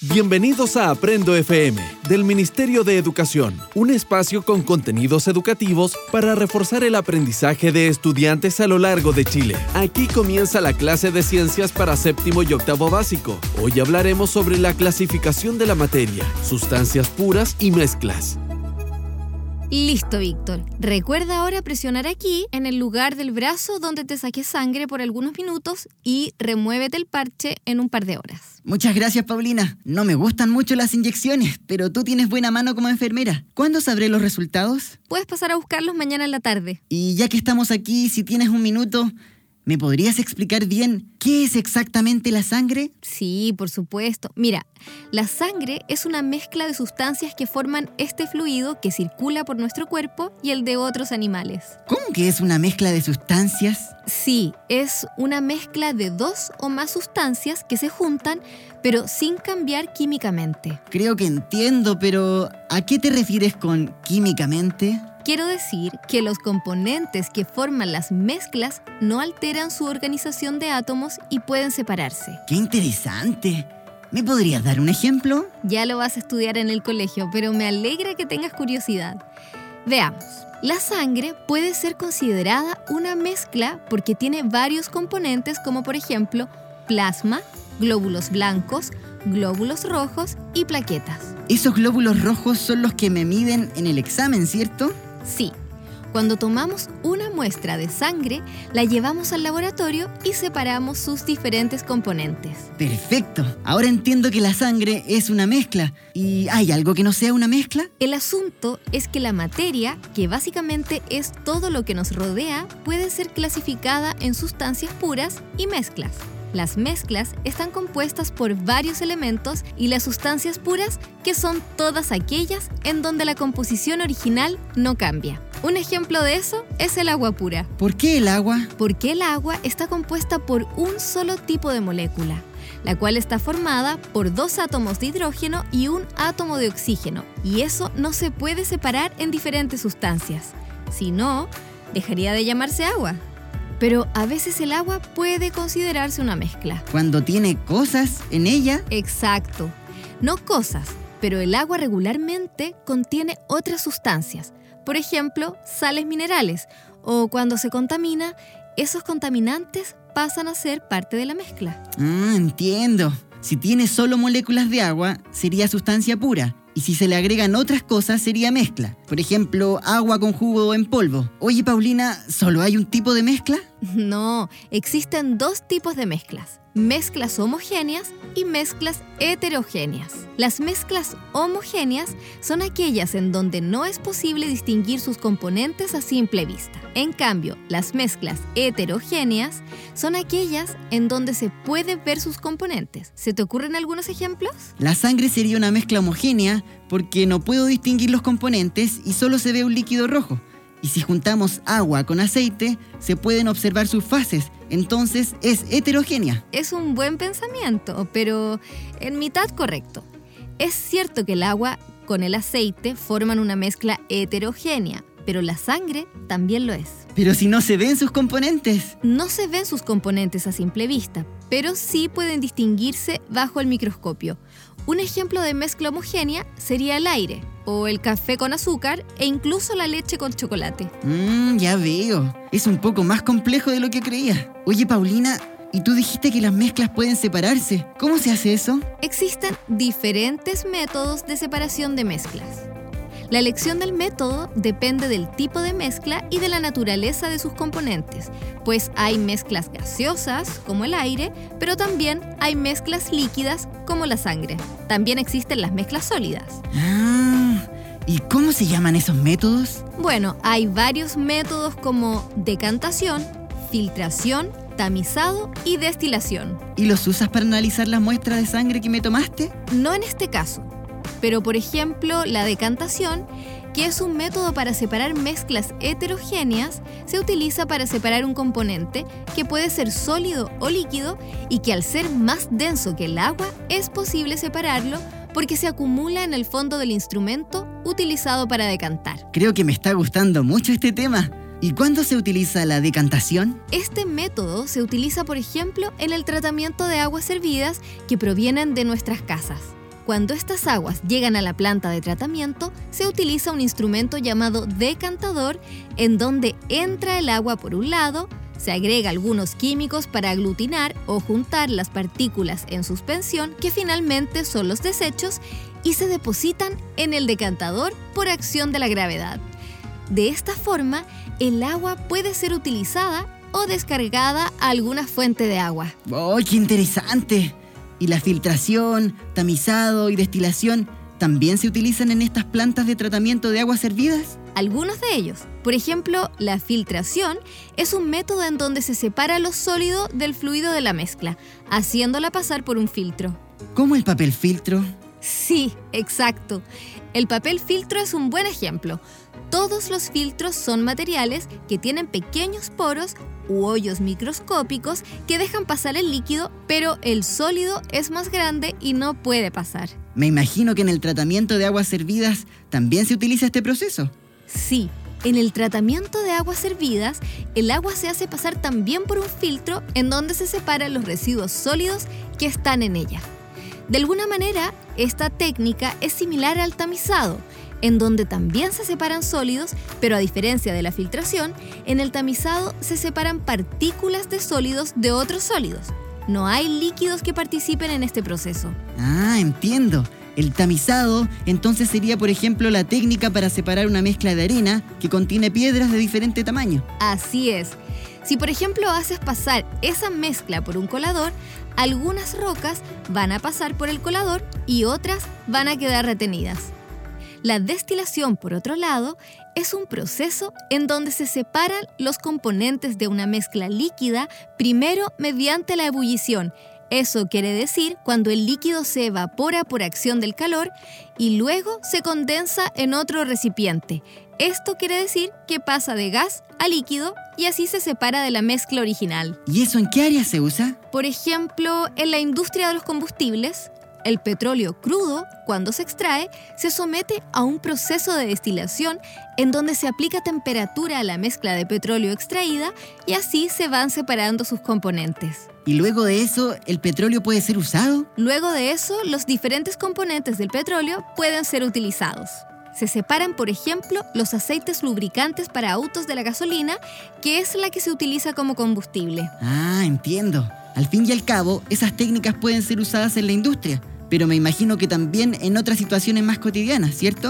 Bienvenidos a Aprendo FM, del Ministerio de Educación, un espacio con contenidos educativos para reforzar el aprendizaje de estudiantes a lo largo de Chile. Aquí comienza la clase de ciencias para séptimo y octavo básico. Hoy hablaremos sobre la clasificación de la materia, sustancias puras y mezclas. Listo, Víctor. Recuerda ahora presionar aquí, en el lugar del brazo donde te saques sangre por algunos minutos y remuévete el parche en un par de horas. Muchas gracias, Paulina. No me gustan mucho las inyecciones, pero tú tienes buena mano como enfermera. ¿Cuándo sabré los resultados? Puedes pasar a buscarlos mañana en la tarde. Y ya que estamos aquí, si tienes un minuto, ¿me podrías explicar bien qué es exactamente la sangre? Sí, por supuesto. Mira, la sangre es una mezcla de sustancias que forman este fluido que circula por nuestro cuerpo y el de otros animales. ¿Cómo que es una mezcla de sustancias? Sí, es una mezcla de dos o más sustancias que se juntan, pero sin cambiar químicamente. Creo que entiendo, pero ¿a qué te refieres con químicamente? Quiero decir que los componentes que forman las mezclas no alteran su organización de átomos y pueden separarse. ¡Qué interesante! ¿Me podrías dar un ejemplo? Ya lo vas a estudiar en el colegio, pero me alegra que tengas curiosidad. Veamos. La sangre puede ser considerada una mezcla porque tiene varios componentes como por ejemplo plasma, glóbulos blancos, glóbulos rojos y plaquetas. Esos glóbulos rojos son los que me miden en el examen, ¿cierto? Sí. Cuando tomamos una muestra de sangre, la llevamos al laboratorio y separamos sus diferentes componentes. Perfecto. Ahora entiendo que la sangre es una mezcla. ¿Y hay algo que no sea una mezcla? El asunto es que la materia, que básicamente es todo lo que nos rodea, puede ser clasificada en sustancias puras y mezclas. Las mezclas están compuestas por varios elementos y las sustancias puras, que son todas aquellas en donde la composición original no cambia. Un ejemplo de eso es el agua pura. ¿Por qué el agua? Porque el agua está compuesta por un solo tipo de molécula, la cual está formada por 2 átomos de hidrógeno y un átomo de oxígeno, y eso no se puede separar en diferentes sustancias. Si no, dejaría de llamarse agua. Pero a veces el agua puede considerarse una mezcla. ¿Cuando tiene cosas en ella? Exacto. No cosas, pero el agua regularmente contiene otras sustancias. Por ejemplo, sales minerales. O cuando se contamina, esos contaminantes pasan a ser parte de la mezcla. Entiendo. Si tiene solo moléculas de agua, sería sustancia pura. Y si se le agregan otras cosas, sería mezcla. Por ejemplo, agua con jugo en polvo. Oye, Paulina, ¿solo hay un tipo de mezcla? No, existen 2 tipos de mezclas. Mezclas homogéneas y mezclas heterogéneas. Las mezclas homogéneas son aquellas en donde no es posible distinguir sus componentes a simple vista. En cambio, las mezclas heterogéneas son aquellas en donde se puede ver sus componentes. ¿Se te ocurren algunos ejemplos? La sangre sería una mezcla homogénea porque no puedo distinguir los componentes y solo se ve un líquido rojo. Y si juntamos agua con aceite, se pueden observar sus fases, entonces es heterogénea. Es un buen pensamiento, pero en mitad correcto. Es cierto que el agua con el aceite forman una mezcla heterogénea, pero la sangre también lo es. Pero si no se ven sus componentes. No se ven sus componentes a simple vista, pero sí pueden distinguirse bajo el microscopio. Un ejemplo de mezcla homogénea sería el aire, o el café con azúcar, e incluso la leche con chocolate. Ya veo. Es un poco más complejo de lo que creía. Oye, Paulina, y tú dijiste que las mezclas pueden separarse. ¿Cómo se hace eso? Existen diferentes métodos de separación de mezclas. La elección del método depende del tipo de mezcla y de la naturaleza de sus componentes, pues hay mezclas gaseosas, como el aire, pero también hay mezclas líquidas, como la sangre. También existen las mezclas sólidas. ¿Y cómo se llaman esos métodos? Bueno, hay varios métodos como decantación, filtración, tamizado y destilación. ¿Y los usas para analizar las muestras de sangre que me tomaste? No en este caso. Pero, por ejemplo, la decantación, que es un método para separar mezclas heterogéneas, se utiliza para separar un componente que puede ser sólido o líquido y que al ser más denso que el agua es posible separarlo porque se acumula en el fondo del instrumento utilizado para decantar. Creo que me está gustando mucho este tema. ¿Y cuándo se utiliza la decantación? Este método se utiliza, por ejemplo, en el tratamiento de aguas hervidas que provienen de nuestras casas. Cuando estas aguas llegan a la planta de tratamiento, se utiliza un instrumento llamado decantador, en donde entra el agua por un lado, se agrega algunos químicos para aglutinar o juntar las partículas en suspensión, que finalmente son los desechos, y se depositan en el decantador por acción de la gravedad. De esta forma, el agua puede ser utilizada o descargada a alguna fuente de agua. ¡Oh, qué interesante! ¿Y la filtración, tamizado y destilación también se utilizan en estas plantas de tratamiento de aguas servidas? Algunos de ellos. Por ejemplo, la filtración es un método en donde se separa lo sólido del fluido de la mezcla, haciéndola pasar por un filtro. ¿Cómo el papel filtro? Sí, exacto. El papel filtro es un buen ejemplo. Todos los filtros son materiales que tienen pequeños poros u hoyos microscópicos que dejan pasar el líquido, pero el sólido es más grande y no puede pasar. Me imagino que en el tratamiento de aguas servidas también se utiliza este proceso. Sí, en el tratamiento de aguas servidas, el agua se hace pasar también por un filtro en donde se separan los residuos sólidos que están en ella. De alguna manera, esta técnica es similar al tamizado, en donde también se separan sólidos, pero a diferencia de la filtración, en el tamizado se separan partículas de sólidos de otros sólidos. No hay líquidos que participen en este proceso. Ah, entiendo. El tamizado entonces sería, por ejemplo, la técnica para separar una mezcla de arena que contiene piedras de diferente tamaño. Así es. Si, por ejemplo, haces pasar esa mezcla por un colador, algunas rocas van a pasar por el colador y otras van a quedar retenidas. La destilación, por otro lado, es un proceso en donde se separan los componentes de una mezcla líquida primero mediante la ebullición. Eso quiere decir cuando el líquido se evapora por acción del calor y luego se condensa en otro recipiente. Esto quiere decir que pasa de gas a líquido y así se separa de la mezcla original. ¿Y eso en qué área se usa? Por ejemplo, en la industria de los combustibles, el petróleo crudo, cuando se extrae, se somete a un proceso de destilación en donde se aplica temperatura a la mezcla de petróleo extraída y así se van separando sus componentes. ¿Y luego de eso, el petróleo puede ser usado? Luego de eso, los diferentes componentes del petróleo pueden ser utilizados. Se separan, por ejemplo, los aceites lubricantes para autos de la gasolina, que es la que se utiliza como combustible. Ah, entiendo. Al fin y al cabo, esas técnicas pueden ser usadas en la industria, pero me imagino que también en otras situaciones más cotidianas, ¿cierto?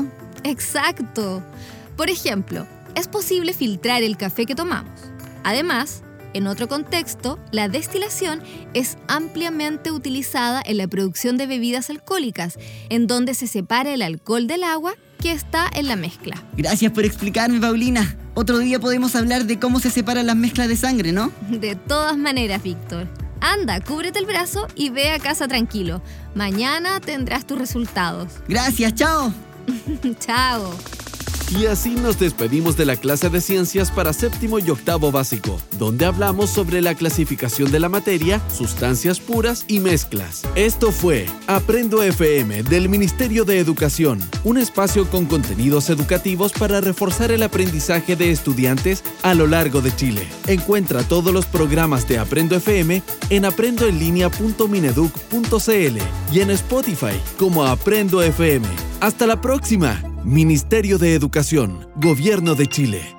Exacto. Por ejemplo, es posible filtrar el café que tomamos. Además, en otro contexto, la destilación es ampliamente utilizada en la producción de bebidas alcohólicas, en donde se separa el alcohol del agua que está en la mezcla. Gracias por explicarme, Paulina. Otro día podemos hablar de cómo se separan las mezclas de sangre, ¿no? De todas maneras, Víctor. Anda, cúbrete el brazo y ve a casa tranquilo. Mañana tendrás tus resultados. Gracias, chao. Chao. Y así nos despedimos de la clase de ciencias para séptimo y octavo básico, donde hablamos sobre la clasificación de la materia, sustancias puras y mezclas. Esto fue Aprendo FM del Ministerio de Educación, un espacio con contenidos educativos para reforzar el aprendizaje de estudiantes a lo largo de Chile. Encuentra todos los programas de Aprendo FM en aprendoenlinea.mineduc.cl y en Spotify como Aprendo FM. ¡Hasta la próxima! Ministerio de Educación, Gobierno de Chile.